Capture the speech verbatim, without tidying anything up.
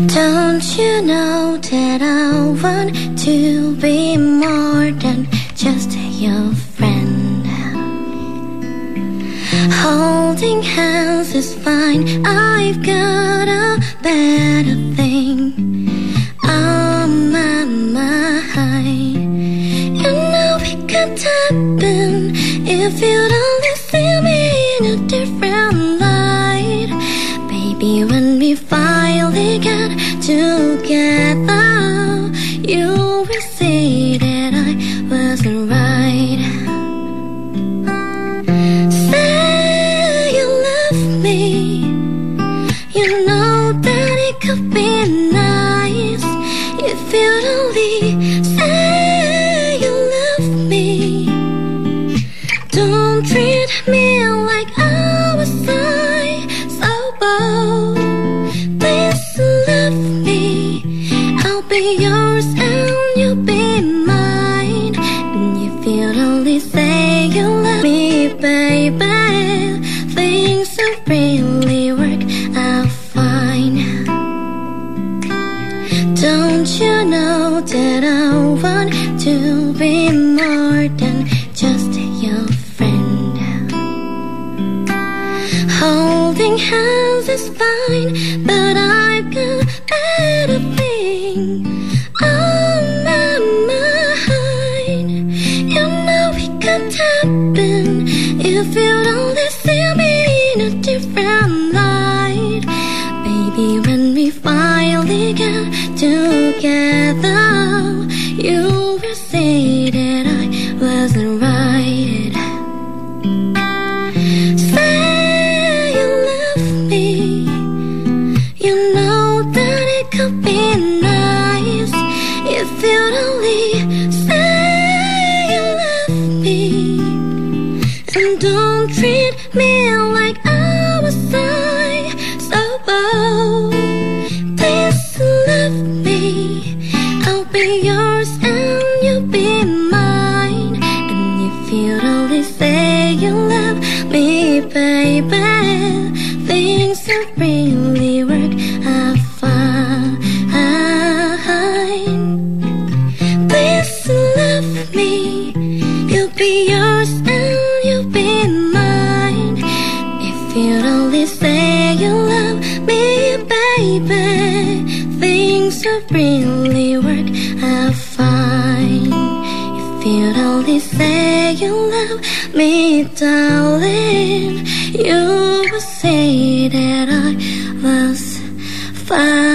Don't you know that I want to be more than just your friend? Holding hands is fine, I've got a better thing on my mind. You know it could happen if you'd only see me in a different light. Baby, when we finally get together, you will see that I wasn't right. Say you love me, you know that it could be nice if you'd only say you love me. Don't treat me like I was sober. Please love me, I'll be yours and you'll be mine. And if you'd only say you love me, baby, things will really work out fine. Don't you know that I want to be more than just your friend? Holding hands is fine, but I've got better thing on my mind. You know it could happen if you'd only see me in a different light. Baby, when we finally get together, you will see that I wasn't right. Say you love me, you know that it could be nice if you'd only say you love me. And don't treat me like I was sober. Please love me, I'll be yours and you'll be mine. And if you'd only say you love me, baby, things will really work out fine. Please love me, you'll be yours and you'll be mine. If you'd only say you love me, baby, things will really work out fine. If you'd only say you love me, darling, you will say that I was fine.